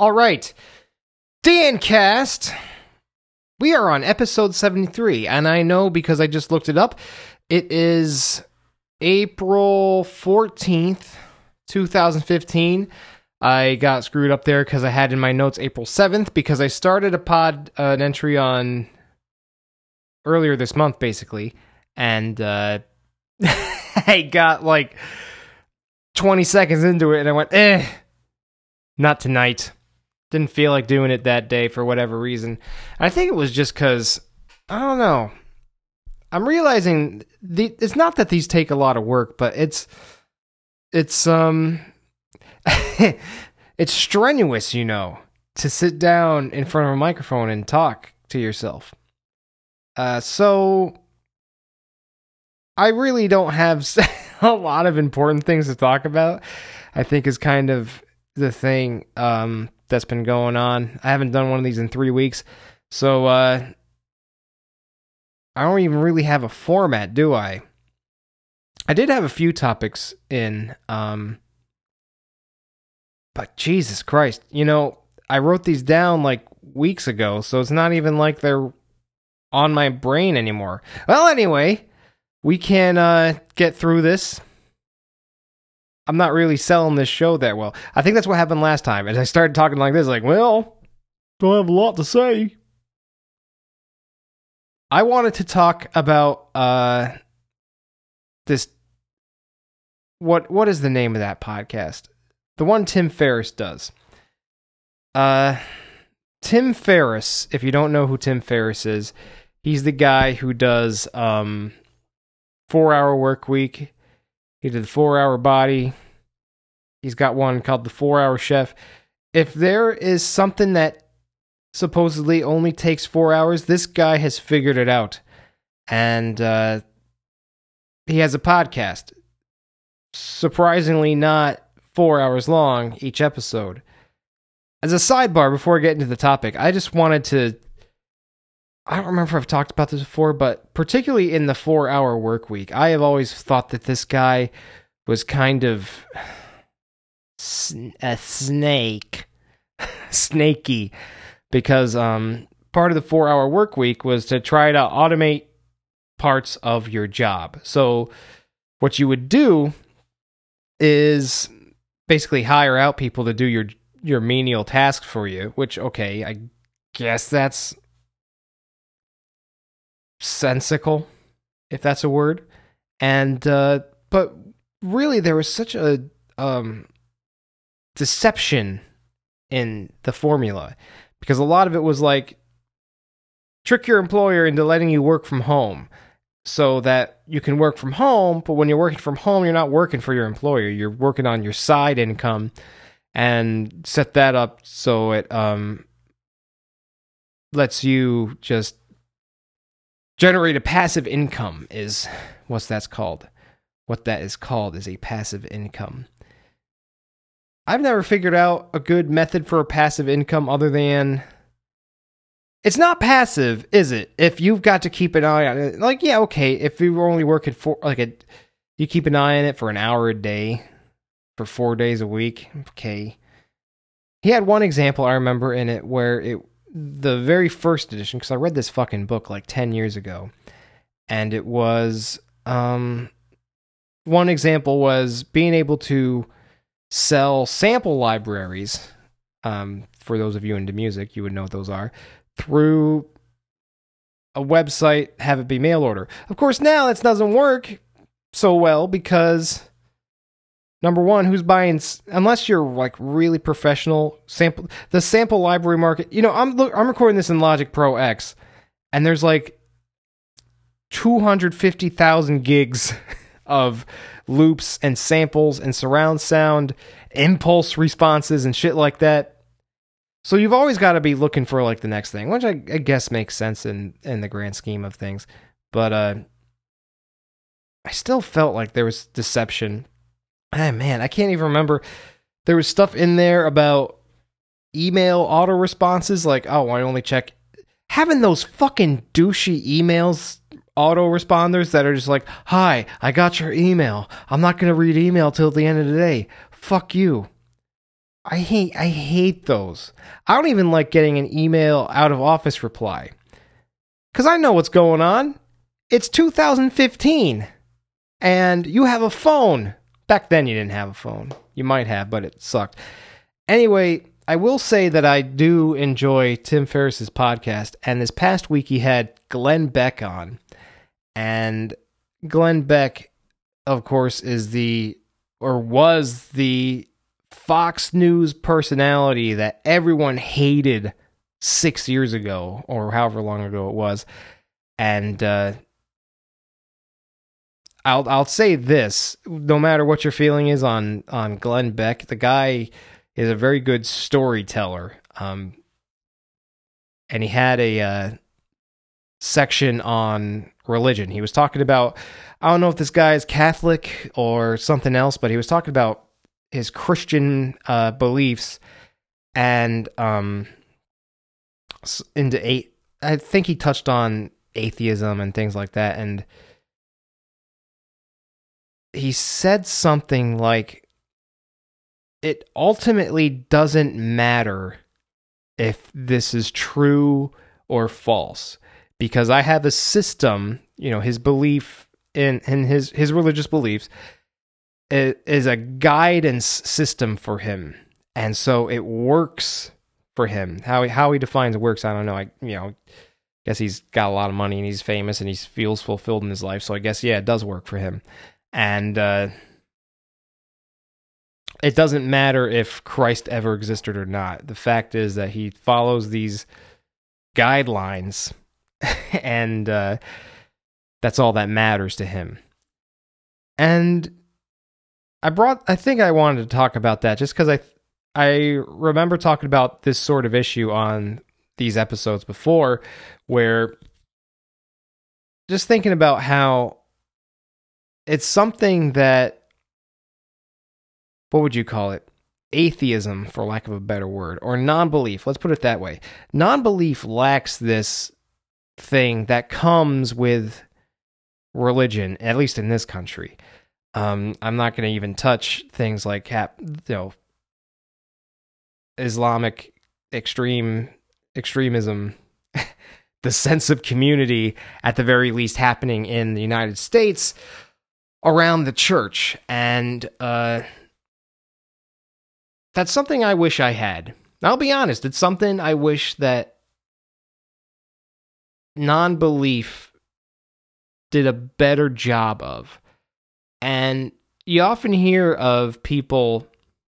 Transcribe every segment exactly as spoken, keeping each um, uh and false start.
All right, DanCast. We are on episode seventy-three, and I know because I just looked it up. It is April fourteenth, twenty fifteen. I got screwed up there because I had in my notes April seventh because I started a pod, uh, an entry on earlier this month, basically, and uh, I got like twenty seconds into it, and I went, eh, not tonight. Didn't feel like doing it that day for whatever reason. I think it was just because, I don't know, I'm realizing the, it's not that these take a lot of work, but it's, it's, um... it's strenuous, you know, to sit down in front of a microphone and talk to yourself. Uh, so, I really don't have a lot of important things to talk about, I think is kind of the thing um, that's been going on. I haven't done one of these in three weeks, so uh, I don't even really have a format, do I? I did have a few topics in... Um, But Jesus Christ, you know, I wrote these down like weeks ago, so it's not even like they're on my brain anymore. Well, anyway, we can uh, get through this. I'm not really selling this show that well. I think that's what happened last time. As I started talking like this, like, well, don't have a lot to say. I wanted to talk about uh, this. What what is the name of that podcast? The one Tim Ferriss does. Uh, Tim Ferriss, if you don't know who Tim Ferriss is, he's the guy who does um, Four Hour Work Week. He did the Four Hour Body. He's got one called the Four Hour Chef. If there is something that supposedly only takes four hours, this guy has figured it out. And uh, he has a podcast. Surprisingly not four hours long each episode. As a sidebar, before I get into the topic, I just wanted to... I don't remember if I've talked about this before, but particularly in the four-hour work week, I have always thought that this guy was kind of a snake. Snaky. Because um, part of the four-hour work week was to try to automate parts of your job. So what you would do is... basically hire out people to do your your menial tasks for you, which, okay, I guess that's sensical, if that's a word. And, uh, but really there was such a um, deception in the formula, because a lot of it was like, trick your employer into letting you work from home, so that you can work from home, but when you're working from home, you're not working for your employer. You're working on your side income, and set that up so it um, lets you just generate a passive income is what that's called. What that is called is a passive income. I've never figured out a good method for a passive income other than... It's not passive, is it? If you've got to keep an eye on it, like, yeah, okay. If you were only working for, like, a, you keep an eye on it for an hour a day, for four days a week, okay. He had one example I remember in it where it, the very first edition, because I read this fucking book like ten years ago, and it was, um, one example was being able to sell sample libraries. Um, for those of you into music, you would know what those are. Through a website, have it be mail order. Of course, now that doesn't work so well because, number one, who's buying, unless you're like really professional, sample the sample library market. You know, I'm look, I'm recording this in Logic Pro X, and there's like two hundred fifty thousand gigs of loops and samples and surround sound, impulse responses and shit like that. So you've always got to be looking for like the next thing, which I, I guess makes sense in, in the grand scheme of things. But uh, I still felt like there was deception. Ah, man, I can't even remember. There was stuff in there about email auto responses, like, oh, I only check. Having those fucking douchey emails, auto responders that are just like, hi, I got your email. I'm not going to read email till the end of the day. Fuck you. I hate I hate those. I don't even like getting an email out of office reply. Cuz I know what's going on. It's two thousand fifteen and you have a phone. Back then you didn't have a phone. You might have, but it sucked. Anyway, I will say that I do enjoy Tim Ferriss's podcast, and this past week he had Glenn Beck on. And Glenn Beck, of course, is the or was the Fox News personality that everyone hated six years ago, or however long ago it was. And uh, I'll I'll say this: no matter what your feeling is on on Glenn Beck, the guy is a very good storyteller. Um, and he had a uh, section on religion. He was talking about, I don't know if this guy is Catholic or something else, but he was talking about his Christian uh, beliefs and um, into eight. I think he touched on atheism and things like that, and he said something like, "It ultimately doesn't matter if this is true or false, because I have a system." You know, his belief in in his his religious beliefs is a guidance system for him, and so it works for him. How he, how he defines works, I don't know. I you know, guess he's got a lot of money and he's famous and he feels fulfilled in his life. So I guess yeah, it does work for him. And uh, it doesn't matter if Christ ever existed or not. The fact is that he follows these guidelines, and uh, that's all that matters to him. And I brought, I think I wanted to talk about that just because I, I remember talking about this sort of issue on these episodes before, where just thinking about how it's something that, what would you call it? Atheism, for lack of a better word, or non-belief. Let's put it that way. Non-belief lacks this thing that comes with religion, at least in this country. Um, I'm not going to even touch things like, you know, Islamic extreme extremism, the sense of community, at the very least, happening in the United States around the church. And uh, that's something I wish I had. I'll be honest, it's something I wish that non-belief did a better job of. And you often hear of people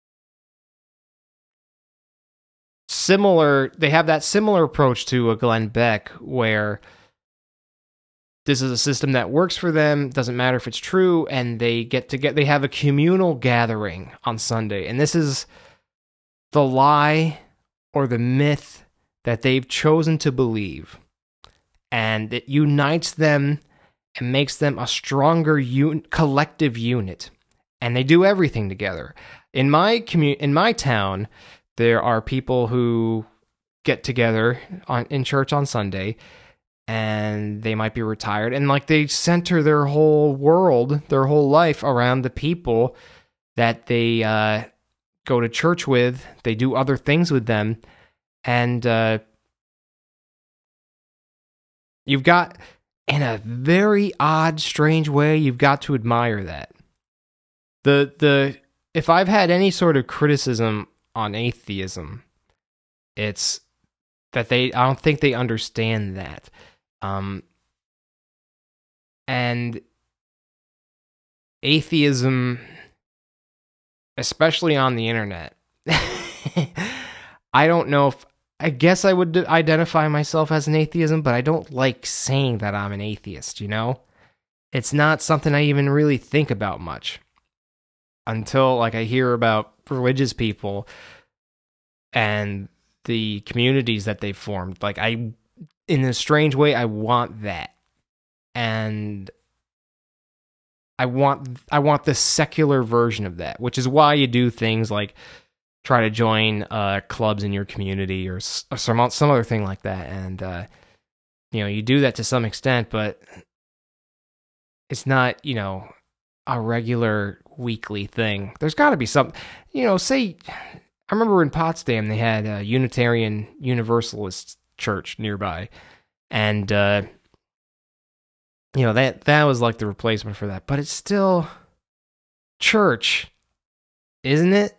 similar, they have that similar approach to a Glenn Beck, where this is a system that works for them, doesn't matter if it's true, and they get to get, they have a communal gathering on Sunday. And this is the lie or the myth that they've chosen to believe. And it unites them and makes them a stronger un- collective unit. And they do everything together. In my commu- in my town, there are people who get together on in church on Sunday, and they might be retired, and like they center their whole world, their whole life around the people that they uh, go to church with. They do other things with them, and uh, you've got, in a very odd, strange way, you've got to admire that. The the if I've had any sort of criticism on atheism, it's that they I don't think they understand that. Um, and atheism, especially on the internet, I don't know if, I guess I would identify myself as an atheism, but I don't like saying that I'm an atheist, you know? It's not something I even really think about much until like I hear about religious people and the communities that they've formed. Like I, in a strange way, I want that. And I want I want the secular version of that, which is why you do things like try to join uh, clubs in your community or, or some some other thing like that. And uh, you know, you do that to some extent, but it's not, you know, a regular weekly thing. There's got to be some, you know, say, I remember in Potsdam they had a Unitarian Universalist church nearby, and uh, you know that that was like the replacement for that. But it's still church, isn't it?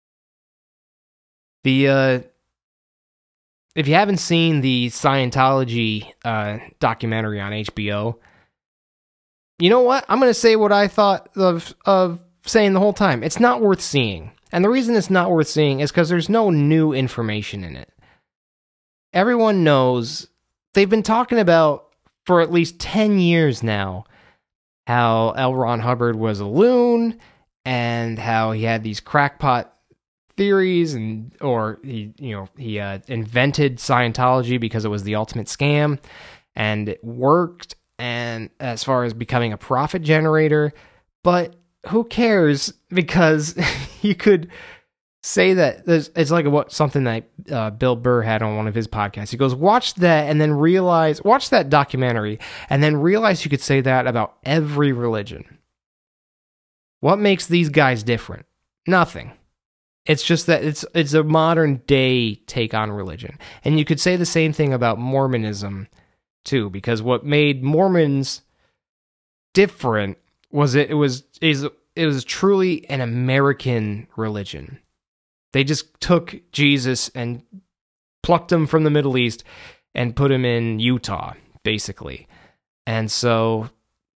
The uh, if you haven't seen the Scientology uh, documentary on H B O, you know what? I'm going to say what I thought of of saying the whole time. It's not worth seeing. And the reason it's not worth seeing is because there's no new information in it. Everyone knows, they've been talking about for at least ten years now how L. Ron Hubbard was a loon and how he had these crackpot theories, and or he you know he uh, invented Scientology because it was the ultimate scam and it worked, and as far as becoming a profit generator. But who cares, because you could say that it's like what something that uh, Bill Burr had on one of his podcasts. He goes, watch that and then realize, watch that documentary and then realize you could say that about every religion. What makes these guys different? Nothing. It's just that it's it's a modern day take on religion. And you could say the same thing about Mormonism too, because what made Mormons different was it, it was is it was truly an American religion. They just took Jesus and plucked him from the Middle East and put him in Utah, basically. And so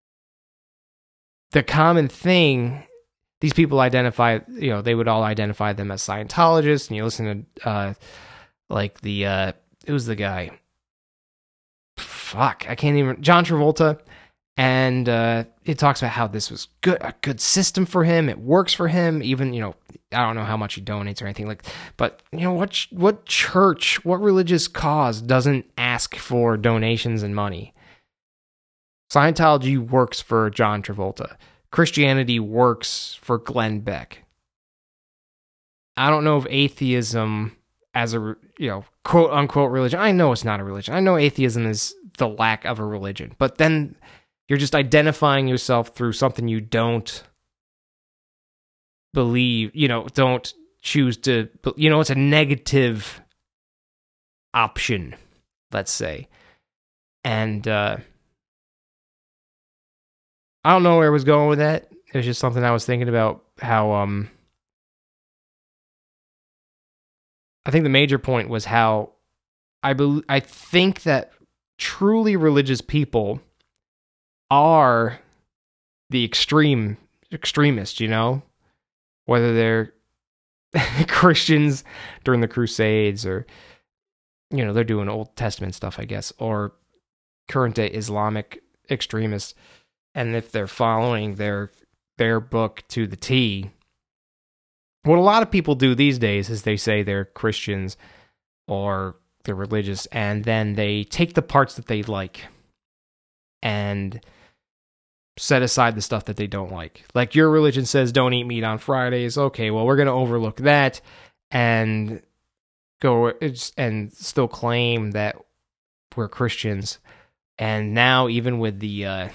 the common thing, these people identify, you know, they would all identify them as Scientologists. And you listen to, uh, like the, uh, who's the guy? Fuck, I can't even, John Travolta. And uh, it talks about how this was good, a good system for him. It works for him. Even, you know, I don't know how much he donates or anything like. But you know, what ch- what church, what religious cause doesn't ask for donations and money? Scientology works for John Travolta. Christianity works for Glenn Beck. I don't know if atheism, as a you know quote unquote religion. I know it's not a religion. I know atheism is the lack of a religion. But then you're just identifying yourself through something you don't believe, you know, don't choose to, you know, it's a negative option, let's say. And uh, I don't know where I was going with that. It was just something I was thinking about how, um, I think the major point was how I, be- I think that truly religious people are the extreme extremists, you know, whether they're Christians during the Crusades or, you know, they're doing Old Testament stuff, I guess, or current day Islamic extremists. And if they're following their their book to the T, what a lot of people do these days is they say they're Christians or they're religious, and then they take the parts that they like and set aside the stuff that they don't like. Like, your religion says don't eat meat on Fridays. Okay, well, we're going to overlook that and go and still claim that we're Christians. And now, even with the uh,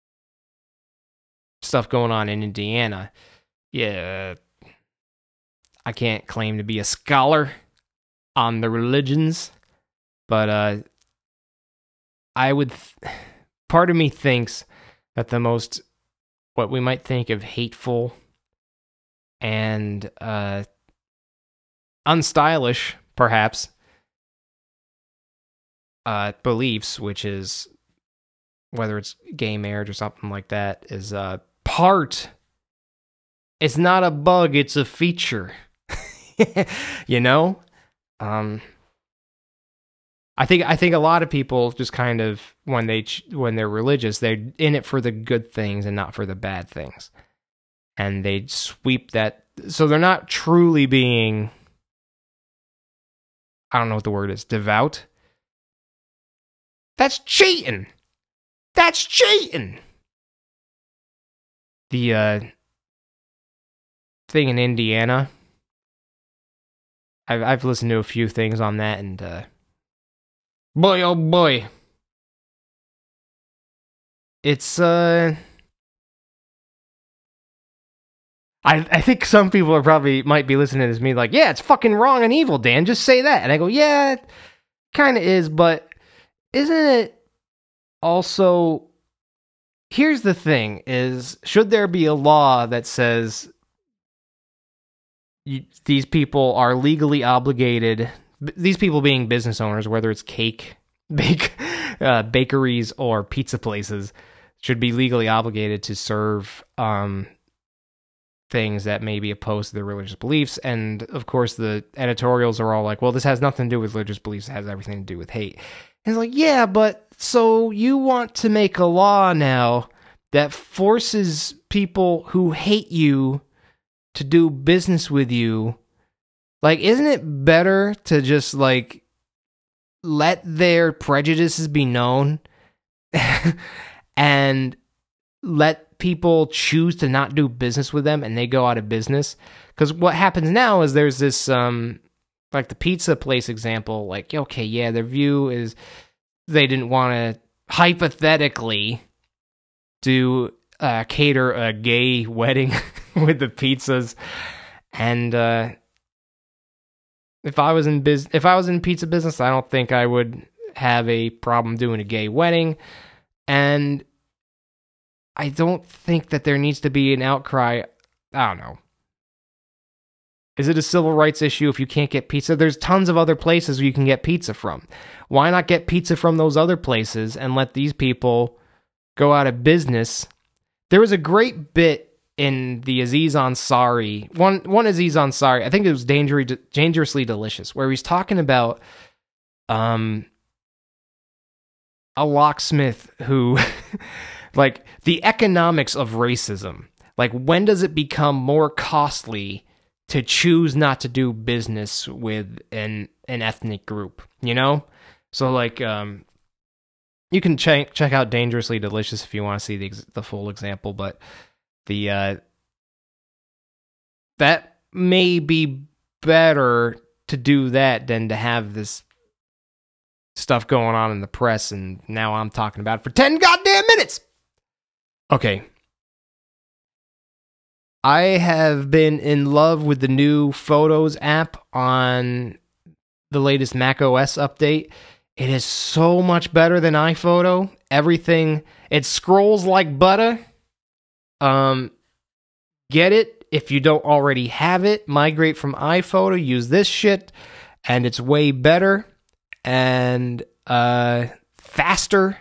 stuff going on in Indiana, yeah, I can't claim to be a scholar on the religions, but uh, I would... Th- part of me thinks that the most, what we might think of hateful and uh, unstylish, perhaps, uh, beliefs, which is whether it's gay marriage or something like that, is uh, part, it's not a bug, it's a feature. You know? Um... I think I think a lot of people just kind of, when they when they're religious, they're in it for the good things and not for the bad things, and they sweep that. So they're not truly being, I don't know what the word is, devout. That's cheating. That's cheating. The uh, thing in Indiana, I've I've listened to a few things on that, and. Uh, Boy, oh boy. It's, uh... I, I think some people are probably might be listening to this me like, yeah, it's fucking wrong and evil, Dan. Just say that. And I go, yeah, it kind of is, but isn't it also... Here's the thing, is should there be a law that says you, these people are legally obligated, these people being business owners, whether it's cake, bake, uh, bakeries, or pizza places, should be legally obligated to serve um, things that may be opposed to their religious beliefs. And, of course, the editorials are all like, well, this has nothing to do with religious beliefs, it has everything to do with hate. And it's like, yeah, but so you want to make a law now that forces people who hate you to do business with you. Like, isn't it better to just, like, let their prejudices be known and let people choose to not do business with them and they go out of business? Because what happens now is there's this, um, like the pizza place example, like, okay, yeah, their view is they didn't want to hypothetically do uh, cater a gay wedding with the pizzas, and uh, if I was in biz, if I was in pizza business, I don't think I would have a problem doing a gay wedding, and I don't think that there needs to be an outcry. I don't know. Is it a civil rights issue if you can't get pizza? There's tons of other places you can get pizza from. Why not get pizza from those other places and let these people go out of business? There was a great bit in the Aziz Ansari, one one Aziz Ansari, I think it was Dangerously, Dangerously Delicious, where he's talking about um, a locksmith who, like, the economics of racism. Like, when does it become more costly to choose not to do business with an an ethnic group, you know? So, like, um, you can check check out Dangerously Delicious if you want to see the the full example, but the uh, that may be better to do that than to have this stuff going on in the press, and now I'm talking about it for ten goddamn minutes! Okay. I have been in love with the new Photos app on the latest macOS update. It is so much better than iPhoto. Everything, it scrolls like butter. Um, get it if you don't already have it. Migrate from iPhoto, use this shit, and it's way better and uh, faster.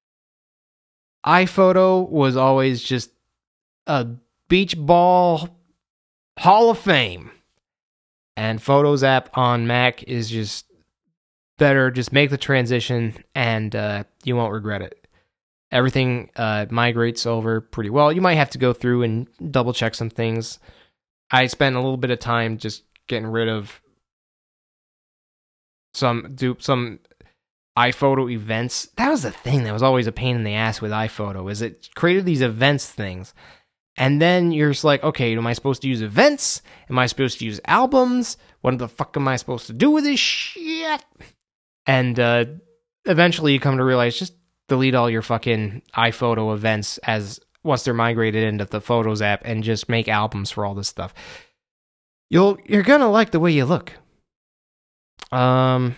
iPhoto was always just a beach ball Hall of Fame, and Photos app on Mac is just better. Just make the transition and uh, you won't regret it. Everything uh, migrates over pretty well. You might have to go through and double check some things. I spent a little bit of time just getting rid of some do some iPhoto events. That was the thing that was always a pain in the ass with iPhoto, is it created these events things. And then you're just like, okay, am I supposed to use events? Am I supposed to use albums? What the fuck am I supposed to do with this shit? And uh, eventually you come to realize, just delete all your fucking iPhoto events as once they're migrated into the Photos app, and just make albums for all this stuff. You'll you're gonna like the way you look. Um,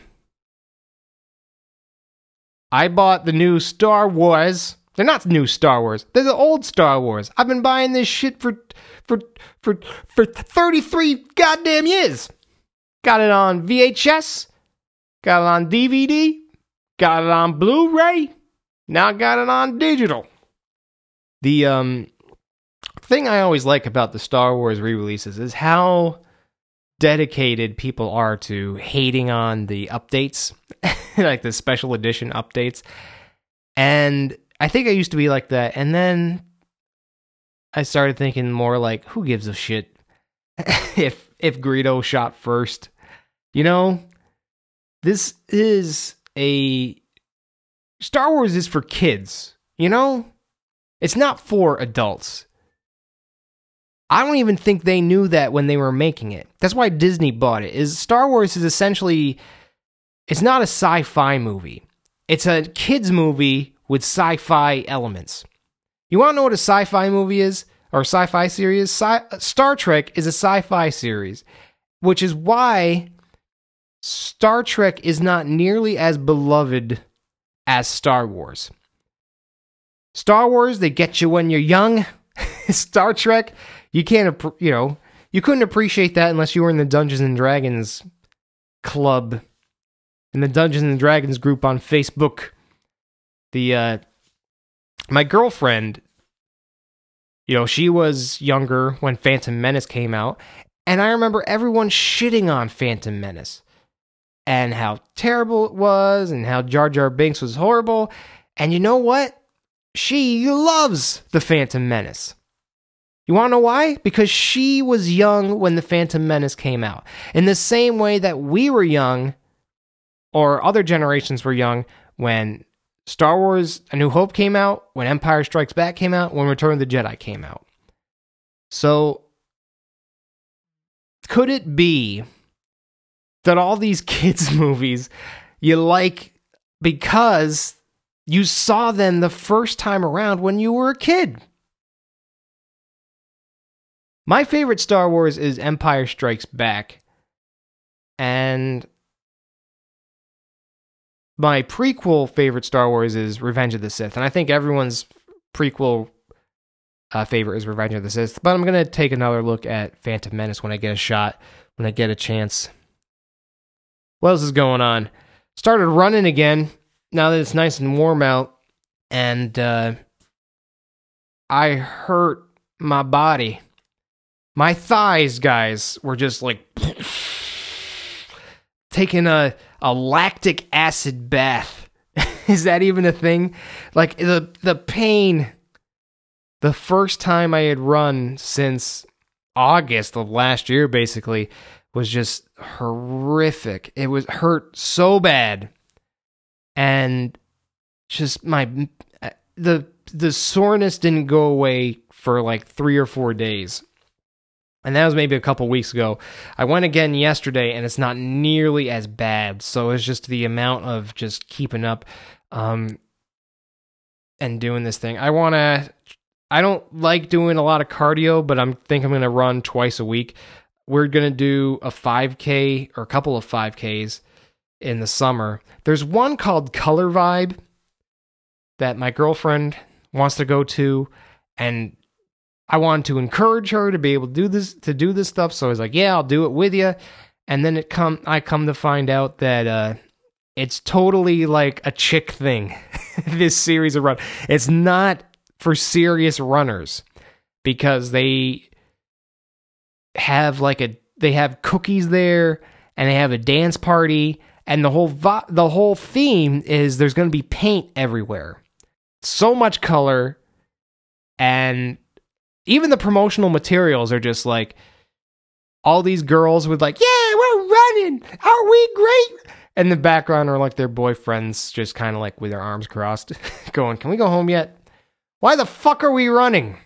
I bought the new Star Wars. They're not new Star Wars. They're the old Star Wars. I've been buying this shit for for for for thirty-three goddamn years. Got it on V H S. Got it on D V D. Got it on Blu-ray. Now I got it on digital. The um thing I always like about the Star Wars re-releases is how dedicated people are to hating on the updates, like the special edition updates. And I think I used to be like that, and then I started thinking more like, who gives a shit if if Greedo shot first? You know, this is a Star Wars is for kids, you know? It's not for adults. I don't even think they knew that when they were making it. That's why Disney bought it. Is Star Wars is essentially, it's not a sci-fi movie. It's a kids movie with sci-fi elements. You want to know what a sci-fi movie is? or sci-fi series. Sci- Star Trek is a sci-fi series, which is why Star Trek is not nearly as beloved as Star Wars. Star Wars, they get you when you're young. Star Trek, you can't, you know, you couldn't appreciate that unless you were in the Dungeons and Dragons club, in the Dungeons and Dragons group on Facebook. The, uh, my girlfriend, you know, she was younger when Phantom Menace came out, and I remember everyone shitting on Phantom Menace, and how terrible it was, and how Jar Jar Binks was horrible, and you know what? She loves the Phantom Menace. You want to know why? Because she was young when the Phantom Menace came out. In the same way that we were young, or other generations were young, when Star Wars A New Hope came out, when Empire Strikes Back came out, when Return of the Jedi came out. So, could it be that all these kids' movies you like because you saw them the first time around when you were a kid? My favorite Star Wars is Empire Strikes Back. And my prequel favorite Star Wars is Revenge of the Sith. And I think everyone's prequel uh, favorite is Revenge of the Sith. But I'm going to take another look at Phantom Menace when I get a shot, when I get a chance. What else is going on? Started running again now that it's nice and warm out. And uh, I hurt my body. My thighs, guys, were just like taking a, a lactic acid bath. Is that even a thing? Like, the the pain, the first time I had run since August of last year, basically, was just horrific. It was hurt so bad. And just my, the, the soreness didn't go away for like three or four days. And that was maybe a couple weeks ago. I went again yesterday, and it's not nearly as bad. So it's just the amount of just keeping up um, and doing this thing. I want to... I don't like doing a lot of cardio, but I think I'm going to run twice a week. We're going to do a five K or a couple of five Ks in the summer. There's one called Color Vibe that my girlfriend wants to go to, and I wanted to encourage her to be able to do this to do this stuff, so I was like, "Yeah, I'll do it with you." And then it come I come to find out that uh, it's totally like a chick thing. This series of run, it's not for serious runners, because they have like a they have cookies there, and they have a dance party, and the whole vo- the whole theme is there's going to be paint everywhere, so much color, and even the promotional materials are just like all these girls with like, "Yeah, we're running. Are we great?" And the background are like their boyfriends just kind of like with their arms crossed going, "Can we go home yet? Why the fuck are we running?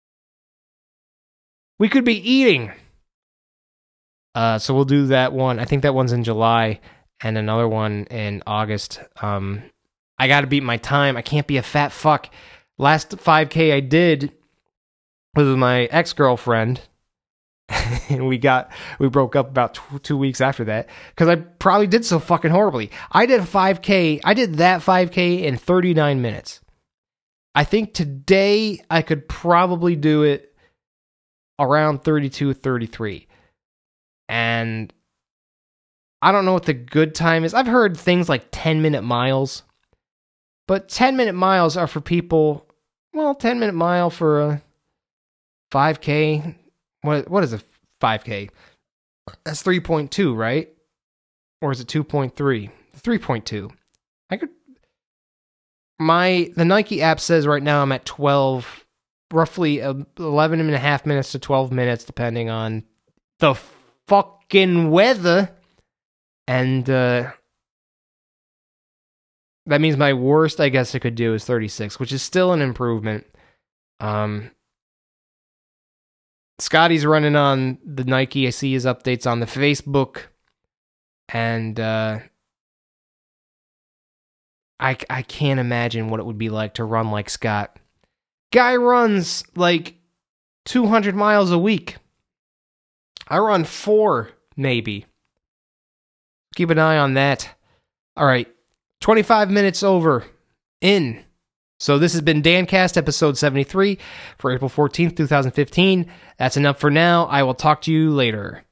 We could be eating." Uh, so we'll do that one. I think that one's in July, and another one in August. Um, I got to beat my time. I can't be a fat fuck. Last five K I did with my ex-girlfriend, and we got we broke up about two, two weeks after that, because I probably did so fucking horribly. I did a five K. I did that five K in thirty-nine minutes. I think today I could probably do it around thirty-two, thirty-three. And I don't know what the good time is. I've heard things like ten-minute miles. But ten-minute miles are for people, well, ten-minute mile for a five K. What What is a five K? That's three point two, right? Or is it two point three? three point two. I could... My... The Nike app says right now I'm at twelve, roughly eleven and a half minutes to twelve minutes, depending on the fucking weather. And, uh... that means my worst, I guess I could do, is thirty-six, which is still an improvement. Um... Scotty's running on the Nike. I see his updates on the Facebook. And uh, I, I can't imagine what it would be like to run like Scott. Guy runs like two hundred miles a week. I run four, maybe. Keep an eye on that. All right, twenty-five minutes over. In. So this has been DanCast episode seventy-three for April fourteenth, twenty fifteen. That's enough for now. I will talk to you later.